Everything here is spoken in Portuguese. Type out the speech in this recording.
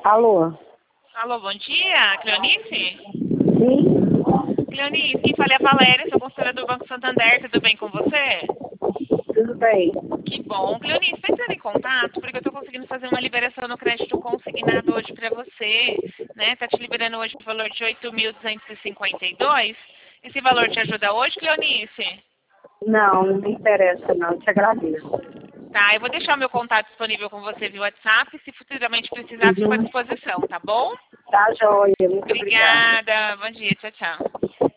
Alô? Alô, bom dia, Cleonice? Sim? Cleonice, quem fala é a Valéria, sou consultora do Banco Santander, tudo bem com você? Tudo bem? Que bom. Cleonice, está entrando em contato porque eu estou conseguindo fazer uma liberação no crédito consignado hoje para você, né? Tá te liberando hoje por valor de 8.252. Esse valor te ajuda hoje, Cleonice? Não me interessa não, te agradeço. Tá, eu vou deixar o meu contato disponível com você via WhatsApp, se futuramente precisar, fico à disposição, tá bom? Tá, joia, muito obrigada. Obrigada, bom dia, tchau, tchau.